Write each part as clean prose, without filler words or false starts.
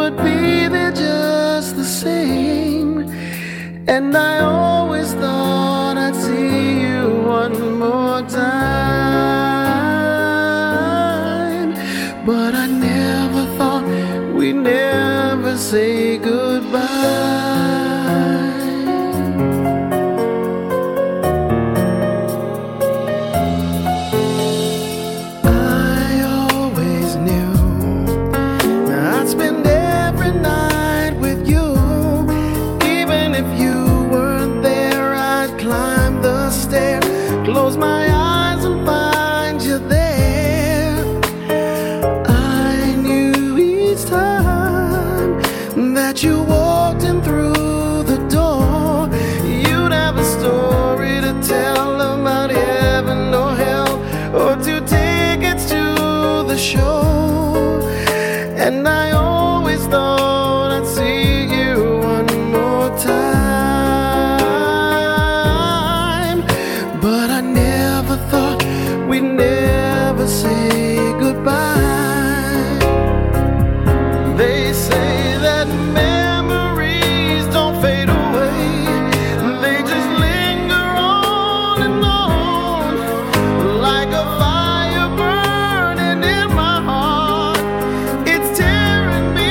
would be there just the same. And I always thought I'd see you one more time, but I never thought we'd never say goodbye. Close my eyes and find you there. I knew each time that you walked in through the door, you'd have a story to tell about heaven or hell, or 2 tickets to the show. And I always thought I'd see you one more time, but I never thought we'd never say goodbye. They say that memories don't fade away, they just linger on and on, like a fire burning in my heart. It's tearing me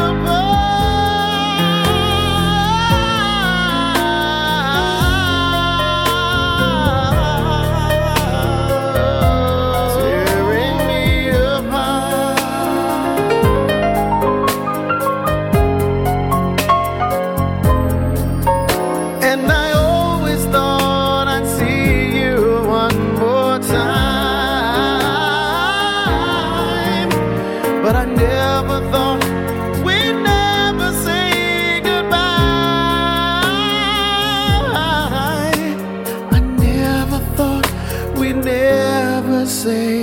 but I never thought we'd never say goodbye. I never thought we'd never say